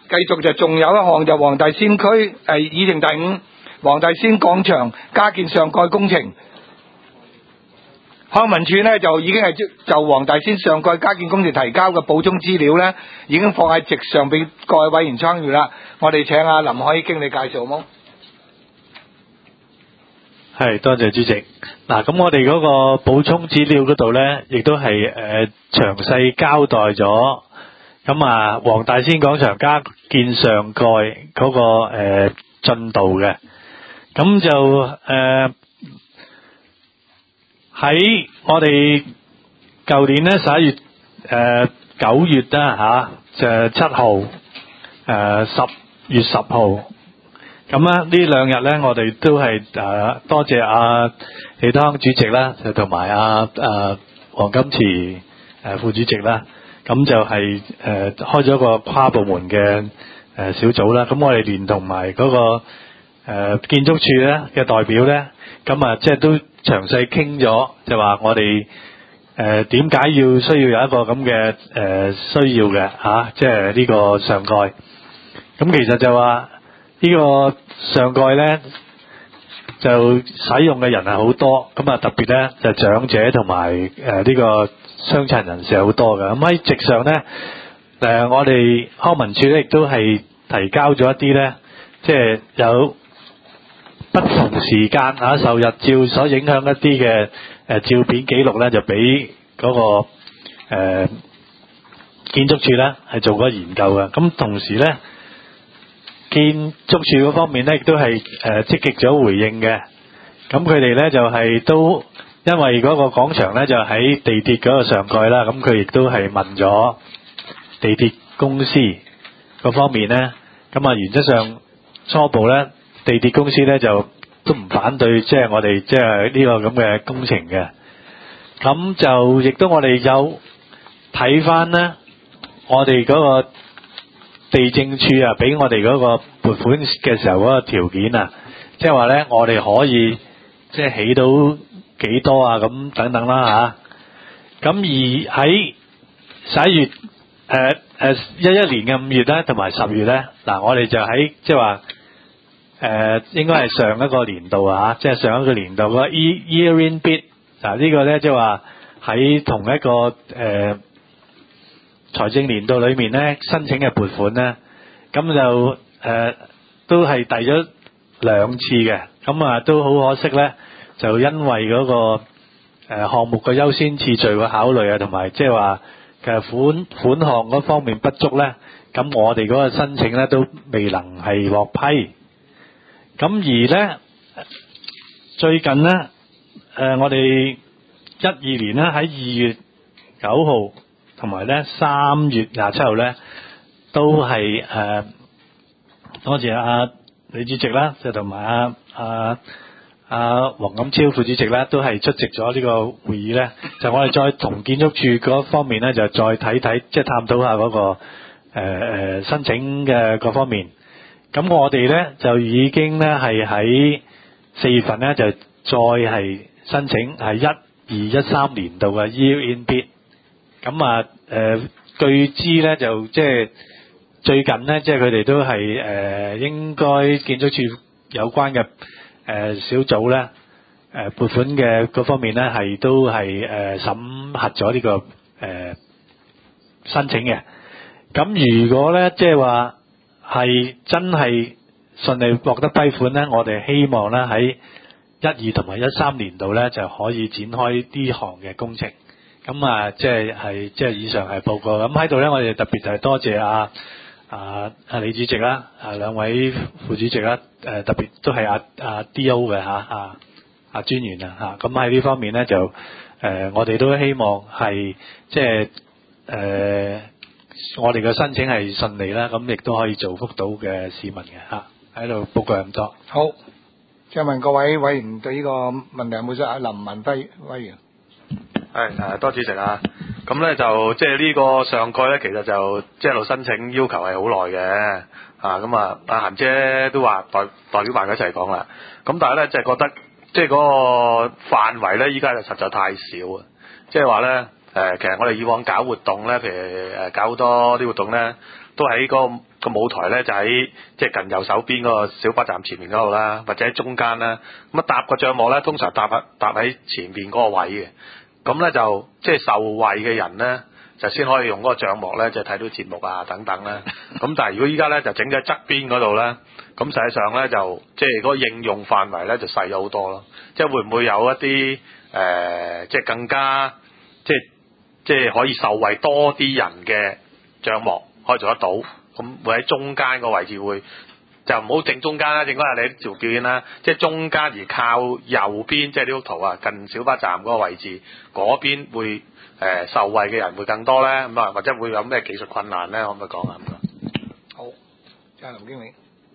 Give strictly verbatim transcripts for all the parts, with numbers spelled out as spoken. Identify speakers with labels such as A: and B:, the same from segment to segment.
A: 繼續就仲有一項就黃大仙區誒議程第五，黃大仙廣場加建上蓋工程。康文署呢就已經係就黃大仙上蓋加建工程提交嘅補充資料呢，已經放喺席上俾各位委員參與啦。我哋請阿林海經理介紹好冇？
B: 係，多謝主席。嗱，咁我哋嗰個補充資料嗰度呢，亦都係誒詳細交代咗。咁啊，黃大仙廣場加建上蓋嗰個誒進度嘅，咁就誒喺我哋舊年咧十一月誒九月啦嚇，就七號誒十月十號，咁啊呢兩日咧我哋都係誒多謝阿李湯主席啦，就同埋阿誒黃金池誒副主席啦。咁就係誒開咗個跨部門嘅誒小組啦。咁我哋連同埋嗰個誒建築署咧嘅代表咧，咁啊即係都詳細傾咗，就話我哋誒點解要需要有一個咁嘅誒需要嘅嚇，即係呢個上蓋。咁其實就話呢個上蓋咧，就使用嘅人係好多，咁啊特別咧就長者同埋誒呢個傷殘人士係好多嘅。咁喺席上咧，誒我哋康文署咧亦都係提交咗一啲咧，即係有不同時間啊受日照所影響一啲嘅誒照片記錄咧，就俾嗰個誒建築署咧係做過研究嘅。咁同時咧，建築署嗰方面咧亦都係誒積極咗回應嘅。咁佢哋咧就係都因為嗰個廣場咧就喺地鐵嗰個上蓋啦，咁佢亦都係問咗地鐵公司嗰方面咧，咁啊原則上初步咧地鐵公司咧就都唔反對，即係我哋即係呢個咁嘅工程嘅。咁就亦都我哋有睇翻咧，我哋嗰個地政處啊，俾我哋嗰個撥款嘅時候嗰個條件啊，即係話咧，我哋可以即係起到幾多啊？咁等等啦嚇。咁而喺十一月誒誒一一年嘅五月咧，同埋十月咧，嗱我哋就喺即係話誒應該係上一個年度啊，即係上一個年度嗰個 year in bid 嗱呢個咧即係話喺同一個誒。呃財政年度裏面咧申請嘅撥款咧，咁就誒、呃、都係遞咗兩次嘅，咁啊都好可惜咧，就因為嗰、那個誒、呃、項目嘅優先次序嘅考慮啊，同埋即係話嘅款款項嗰方面不足咧，咁我哋嗰個申請咧都未能係獲批。咁而咧最近咧誒、呃、我哋一二年咧喺二月九號。同埋咧，三月廿七號咧，都係誒、呃，多謝阿、啊、李主席啦，就同埋阿阿阿黃錦超副主席咧，都係出席咗呢個會議咧。就我哋再同建築處嗰方面咧，就再睇睇，即係探討下嗰、那個誒誒、呃、申請嘅各方面。咁我哋咧就已經咧係喺四月份咧就再係申請係一二一三年度嘅 Year in Bid。咁啊，誒、呃，據知咧就即係最近咧，即係佢哋都係誒、呃，應該建築署有關嘅誒、呃、小組咧，誒、呃、撥款嘅嗰方面咧係都係誒審核咗呢、這個誒、呃、申請嘅。咁如果咧即係話係真係順利獲得批款咧，我哋希望咧喺一二同埋一三年度咧就可以展開呢項嘅工程。咁啊，即係係即係以上係報告。咁喺度咧，我哋特別就係多謝阿阿阿李主席啦，啊兩位副主席啦，誒特別都係阿阿 D O 嘅嚇，阿阿專員啊嚇。咁喺呢方面咧就誒、呃，我哋都希望係即係誒，我哋嘅申請係順利啦，咁亦都可以造福到嘅市民嘅嚇。喺度報告咁多。
A: 好，即係問各位委員對呢個問題有冇想阿林文輝委員？
C: 係誒，多主席啊！咁咧就即係呢個上蓋咧，其實就即係一路申請要求係好耐嘅啊！咁啊，阿嫻姐都話代代表埋佢一齊講啦。咁但係咧，就係覺得即係嗰個範圍咧，依家就實在太少啊！即係話咧誒，其實我哋以往搞活動咧，譬如誒搞好多啲活動咧，都喺嗰個個舞台咧就喺即係近右手邊嗰個小巴站前面嗰度啦，或者喺中間啦。咁啊搭個帳幕咧，通常搭喺搭喺前邊嗰個位嘅。咁咧就即係受惠嘅人咧，就先可以用嗰個帳幕咧，就睇到節目啊等等啦。咁但係如果依家咧就整咗喺側邊嗰度咧，咁實際上咧就即係嗰個應用範圍咧就細咗好多咯。即係會唔會有一啲誒、呃，即係更加即係即係可以受惠多啲人嘅帳幕可以做得到？咁會喺中間個位置會。就唔好正中間啦，正嗰日你做表演啦，即係中間而靠右邊，即係呢幅圖啊，近小巴站嗰個位置，嗰邊會誒、呃、受惠嘅人會更多咧，咁啊或者會有咩技術困難咧？可唔可以講下？
A: 好，阿林經理。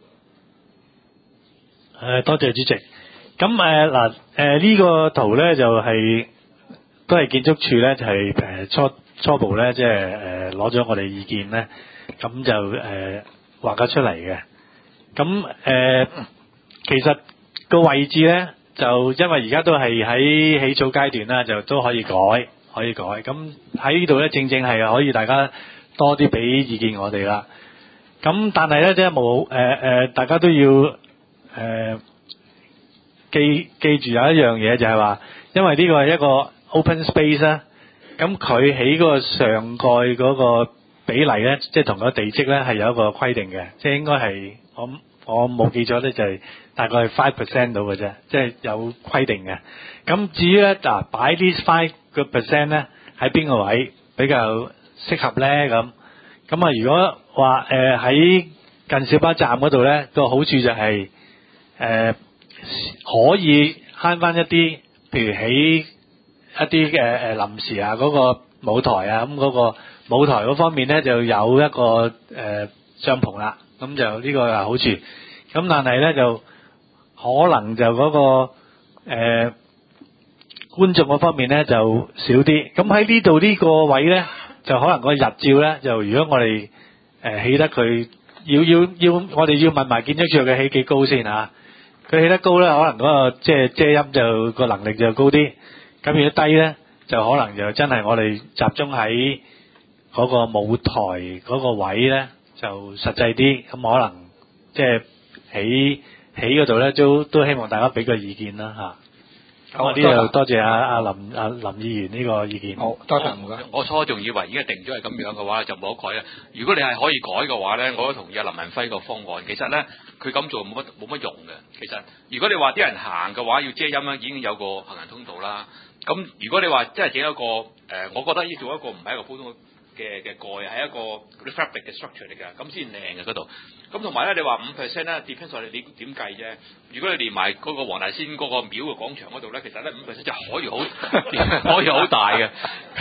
B: 誒，多謝主席。咁誒嗱誒呢個圖咧就係、是、都係建築署咧就係、是、誒初初步咧即係誒攞咗我哋意見咧，咁就誒畫咗出嚟嘅。咁誒、呃，其實個位置咧，就因為而家都係喺起草階段啦，就都可以改，可以改。咁喺呢度咧，正正係可以大家多啲俾意見我哋啦。咁但係咧，即係冇誒誒，大家都要誒、呃、記記住有一樣嘢，就係話，因為呢個係一個 open space 啦，咁佢起嗰個上蓋嗰個比例咧，即係同個地積咧係有一個規定嘅，即係應該係。我我冇記錯咧，就係大概係 five percent 到嘅啫，即係有規定嘅。咁至於咧嗱，擺呢 five 個 percent 咧喺邊個位比較適合咧？咁咁啊，如果話誒喺近小巴站嗰度咧，個好處就係、是、誒、呃、可以慳翻一啲，譬如起一啲嘅誒臨時啊嗰、那個舞台啊，咁、那、嗰個舞台嗰方面咧就有一個誒帳篷啦。咁就呢個係好處，咁但係咧就可能就嗰、那個誒、呃、觀眾嗰方面咧就少啲。咁喺呢度呢個位咧，就可能個日照咧，就如果我哋誒、呃、起得佢要要要，我哋要問埋建築署佢起幾高先嚇。佢起得高咧，可能嗰、那個即係遮陰就個能力就高啲。咁如果低咧，就可能就真係我哋集中喺嗰個舞台嗰個位咧。就實際啲，咁可能即係起起嗰度咧，都都希望大家俾個意見啦嚇。咁啊呢度多謝阿阿林阿林議員呢個意見。
A: 好，多謝唔該。
D: 我初仲以為已經定咗係咁樣嘅話，就冇得改啦。如果你係可以改嘅話咧，我都同意阿林文輝個方案。其實咧，佢咁做冇乜冇乜用嘅。其實如果你話啲人行嘅話，要遮陰咧，已經有個行人通道啦。咁如果你話真係整一個誒、呃，我覺得要做一個唔係一個普通嘅嘅蓋，係一個嗰啲 fabric 嘅 structure 嚟㗎，咁先靚嘅嗰度。咁同埋咧，你話五 percent 咧 depends on 你點點計啫。如果你連埋嗰個黃大仙嗰個廟嘅廣場嗰度咧，其實咧五 percent 就可以好可以好大嘅。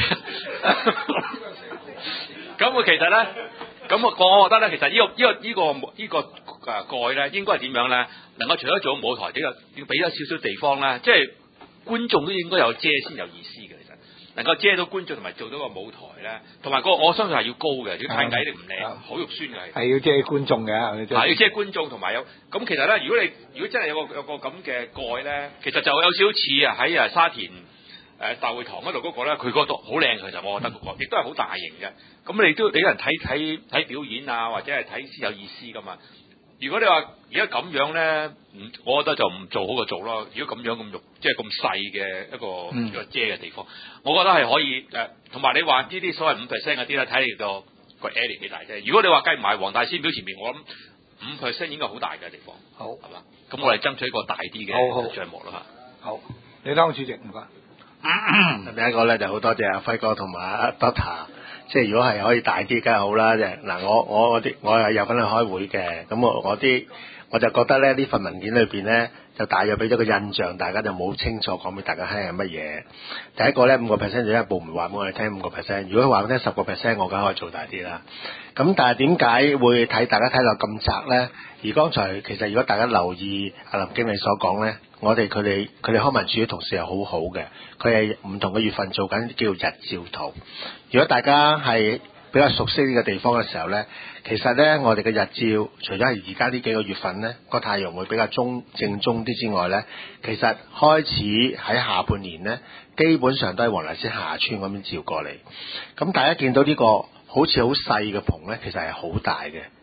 D: 咁我其實咧，咁我我覺得咧，其實呢、呢個呢、呢個呢、呢個呢、呢個誒蓋咧，應該係點樣咧？能夠除咗做舞台，呢個要俾咗少少地方咧，即係觀眾都應該有遮先有意思嘅。其實能夠遮到觀眾同埋做到個舞台咧，同埋個我相信係要高嘅，如果太矮你唔靚，好肉酸嘅係。係
A: 要遮觀眾嘅，係
D: 要遮觀眾同埋有咁其實咧，如果你如果真係有個有個咁嘅蓋咧，其實就有少少似啊喺啊沙田誒大會堂嗰度嗰個咧，佢嗰度好靚，其實我覺得嗰個亦都係好大型嘅。咁你都你有人睇睇睇表演啊，或者係睇先有意思噶嘛。如果你話而家咁樣咧，唔，我覺得就唔做好過做咯。如果咁樣咁肉，即係咁細嘅一個、嗯、一個遮嘅地方，我覺得係可以誒。同、呃、埋你話呢啲所謂五 percent 嗰啲咧，睇你個個 area 幾大啫。如果你話計唔埋黃大仙廟前面，我諗五 percent 應該好大嘅地方。好，係嘛？咁我哋爭取一個大啲嘅帳幕啦嘛。
A: 好，李當主席唔該。
E: 第一個咧就好多謝阿輝哥同埋阿 Doctor。即係如果係可以大啲，梗係好啦。即係嗱，我我我啲我係有份去開會嘅，咁我我啲我就覺得咧呢份文件裏邊咧，就大約俾咗個印象，大家就冇清楚講俾大家聽係乜嘢。第一個咧五個 percent 就一部門話俾我哋聽五個 percent，如果佢話俾我聽十個 percent，我梗係可以做大啲啦。咁但係點解會睇大家睇到咁窄咧？而剛才其實如果大家留意阿林經理所講咧，我哋佢哋佢哋康文署嘅同事係好好嘅，佢係唔同嘅月份做緊叫日照圖。如果大家係比較熟悉呢個地方嘅時候咧，其實咧我哋嘅日照除咗係而家呢幾個月份咧個太陽會比較中正中啲之外咧，其實開始喺下半年咧，基本上都係黃大仙下村咁樣照過嚟。咁大家見到呢個好似好細嘅棚咧，其實係好大嘅。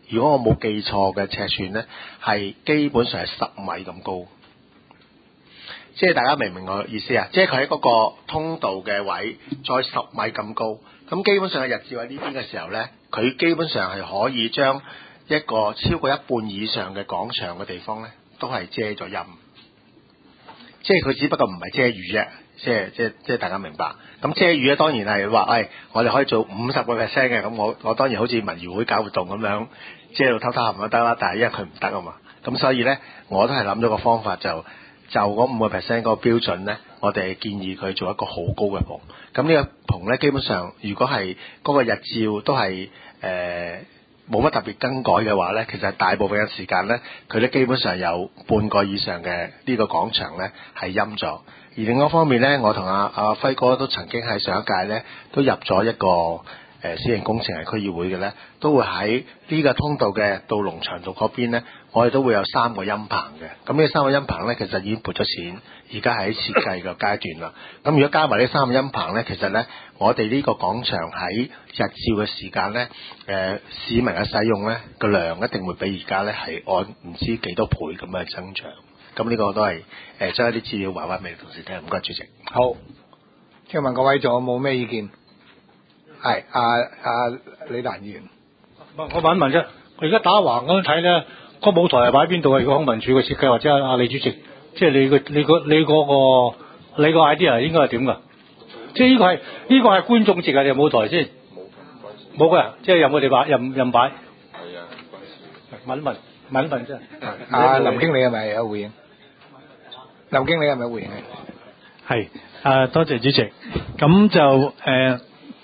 E: 如果我冇記錯嘅尺寸咧，係基本上係十米咁高。即係大家明唔明我意思啊？即係佢喺嗰個通道嘅位再十米咁高，咁基本上嘅日照喺呢邊嘅時候咧，佢基本上係可以將一個超過一半以上嘅廣場嘅地方咧，都係遮咗陰。即係佢只不過唔係遮雨啫，即係即係即係大家明白。咁遮雨咧當然係話，誒、哎、我哋可以做五十個 percent 嘅，咁我我當然好似民誼會搞活動咁樣遮到偷偷冚都得啦。但係因為佢唔得啊嘛，咁所以咧我都係諗咗個方法就。就嗰五個 percent 嗰個標準咧，我哋建議佢做一個好高嘅棚。咁呢個棚咧，基本上如果係嗰個日照都係誒冇乜特別更改嘅話咧，其實大部分嘅時間咧，佢咧基本上有半個以上嘅呢個廣場咧係陰咗。而另一方面咧，我同阿阿輝哥都曾經喺上一屆咧都入咗一個。誒私人工程係區議會嘅咧，都會喺呢個通道嘅到龍翔道嗰邊咧，我哋都會有三個陰棚嘅。咁呢三個陰棚咧，其實已經撥咗錢，而家係喺設計嘅階段啦。咁如果加埋呢三個陰棚咧，其實咧，我哋呢個廣場喺日照嘅時間咧，誒、呃、市民嘅使用咧個量一定會比而家咧係按唔知幾多倍咁嘅增長。咁呢個都係誒將一啲資料話翻俾同事聽。唔該，主席。
A: 好，請問各位仲有冇咩意見？係阿阿李蘭議員，
F: 我問一問啫。我而家打橫咁睇咧，個舞台係擺喺邊度啊？如果康文署嘅設計或者阿李主席，即係你個你個你嗰個你個 idea 應該係點㗎？即係呢個係呢個係觀眾席啊定係舞台先？冇㗎，即係任佢哋擺任任擺。係啊，問一問問一問啫。
A: 阿林經理係咪有回應？林經理係咪有回應？
B: 係啊，多謝主席。咁就誒。呃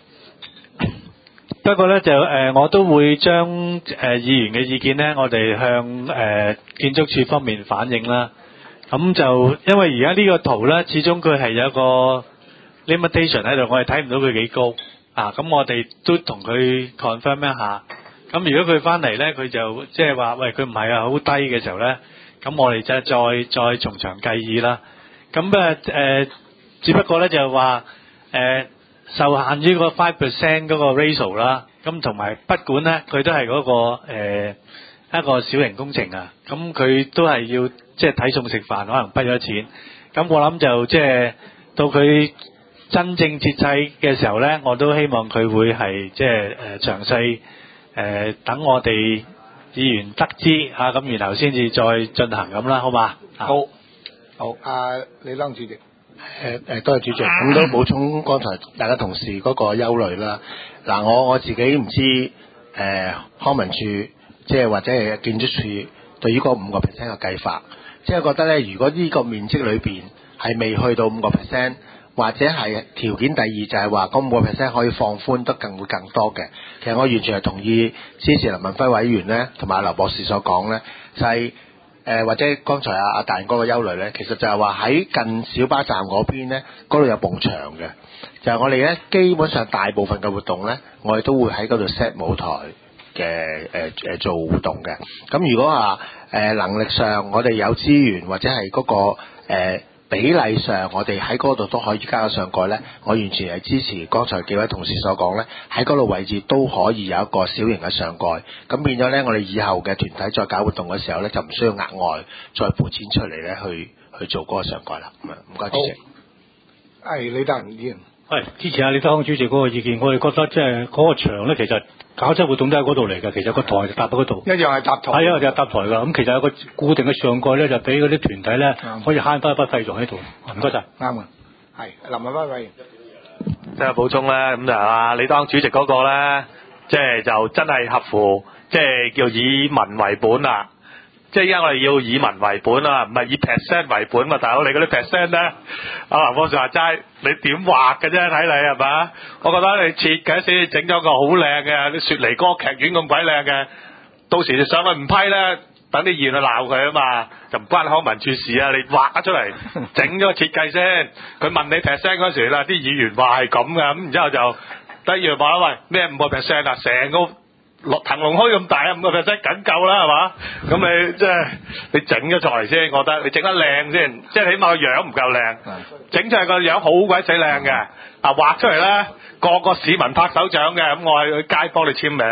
B: 不過咧就誒、呃，我都會將誒、呃、議員嘅意見咧，我哋向誒、呃、建築署方面反映啦。咁就因為而家呢個圖咧，始終佢係有一個 limitation 喺度，我哋睇唔到佢幾高啊。咁我哋都同佢 confirm 一下。咁如果佢翻嚟咧，佢就即係話喂，佢唔係啊，好低嘅時候咧，咁我哋就再再從長計議啦。咁誒誒，只不過咧就係話誒。呃受限於個 five percent 嗰個 ratio 啦，咁同埋不管咧，佢都係嗰、那個、呃、一個小型工程啊，咁佢都係要即係睇餸食飯，可能滗咗錢。咁我諗就即係到佢真正設計嘅時候咧，我都希望佢會係即係誒詳細誒等我哋議員得知嚇，咁、啊、然後先至再進行咁啦，好嘛？
A: 好，好，阿、uh, 李當主席。
E: 誒誒，多謝主席。咁都補充剛才大家同事嗰個憂慮啦。嗱，我我自己唔知誒、呃、康文署即係或者係建築署對於嗰五個 percent 嘅計法，即係覺得咧，如果呢個面積裏邊係未去到五個 percent，或者係條件第二就係話嗰五個 percent 可以放寬得更會更多嘅。其實我完全係同意支持林文輝委員咧同埋劉博士所講咧，就係、是。誒、呃、或者剛才阿阿大人哥嘅憂慮咧，其實就係話喺近小巴站嗰邊咧，嗰度有埲牆嘅，就係、是、我哋咧基本上大部分嘅活動咧，我哋都會喺嗰度 set 舞台嘅誒誒做活動嘅。咁如果話誒、呃、能力上我哋有資源或者係嗰、那個、呃比例上，我哋喺嗰度都可以加上蓋咧。我完全係支持剛才幾位同事所講咧，喺嗰度位置都可以有一個小型嘅上蓋。咁變咗咧，我哋以後嘅團體再搞活動嘅時候咧，就唔需要額外再撥錢出嚟咧，去去做嗰個上蓋啦。咁啊，唔該主席。
A: 係李德仁議員，
F: 係支持下李德康主席嗰個意見。我哋覺得即係嗰個場咧，其實搞出活動都喺嗰度嚟嘅。其實個台就搭喺嗰度，
A: 一樣係搭台，
F: 係啊，就係搭台㗎。咁其實有個固定嘅上蓋咧，就俾嗰啲團體咧可以慳翻一筆費用喺度。唔該晒，
A: 啱啊，係林文輝委員。
C: 即係補充咧，咁就啊李當主席嗰個咧，即係就真係合乎，即係叫以民為本啦。即係而家我哋要以民為本啊，唔係以 percent 為本嘛。大佬你嗰啲 percent 咧，阿林博士話齋，你點畫嘅啫？睇你係嘛？我覺得你設計先整咗個好靚嘅，啲雪梨歌劇院咁鬼靚嘅，到時你上去唔批咧，等啲議員去鬧佢啊嘛，就唔關康文署事啊！你畫咗出嚟，整咗個設計先。佢問你 percent 嗰時啦，啲議員話係咁嘅，咁然之後就第二樣話喂咩五個 percent 啊，成個落騰龍墟咁大啊，五個 percent 緊夠啦係嘛？咁你即係你整咗出嚟先，我覺得你整得靚先，即係起碼個樣唔夠靚，整出嚟個樣好鬼死靚嘅，啊畫出嚟咧個個市民拍手掌嘅，咁我係去街幫你簽名。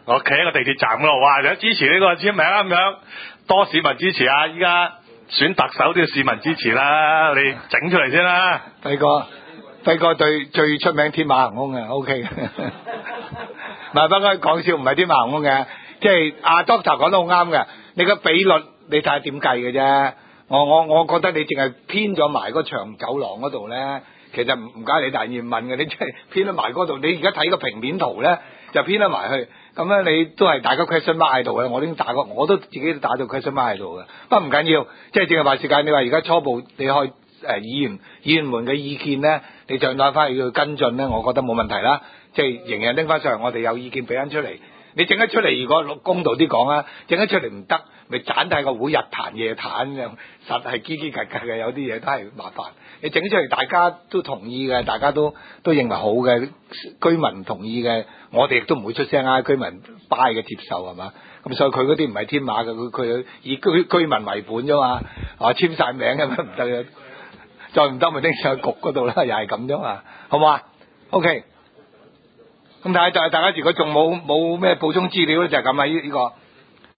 C: 我企喺個地鐵站嗰度，哇！想支持呢個簽名啦咁樣，多市民支持啊！依家選特首都要市民支持啦，你整出嚟先啦。
A: 輝哥，輝哥對最出名天馬行空嘅 ，O K 嘅。唔係，不過講笑，唔係天馬行空嘅，即係阿 Doctor 講得好啱嘅。你個比率你睇下點計嘅啫。我我我覺得你淨係偏咗埋嗰長走廊嗰度咧，其實唔唔該你大願問嘅，你真係偏咗埋嗰度。你而家睇個平面圖咧，就偏咗埋去。咁咧，你都係大家 question mark 喺度嘅，我已經打過，我都自己都打到 question mark 喺度嘅。不過唔緊要，即係正係話時間。你話而家初步你開誒議員議員們嘅意見咧，你再攞翻去要跟進咧，我覺得冇問題啦。即係仍然拎翻上嚟，我哋有意見俾翻出嚟。你整得出嚟，如果公道啲講啊，整得出嚟唔得，咪盞大個會日彈夜彈咁，實係嘰嘰格格嘅，有啲嘢都係麻煩。你整出嚟，大家都同意嘅，大家都都認為好嘅，居民同意嘅，我哋亦都唔會出聲啊。居民 buy 嘅接受係嘛？咁所以佢嗰啲唔係天馬嘅，佢佢以居居民為本啫嘛。啊簽晒名咁樣唔得嘅，再唔得咪拎上去局嗰度啦，又係咁啫嘛，好唔好啊 ？OK。咁睇下就係大家如果仲冇冇咩補充資料咧，就係咁啊！呢呢個。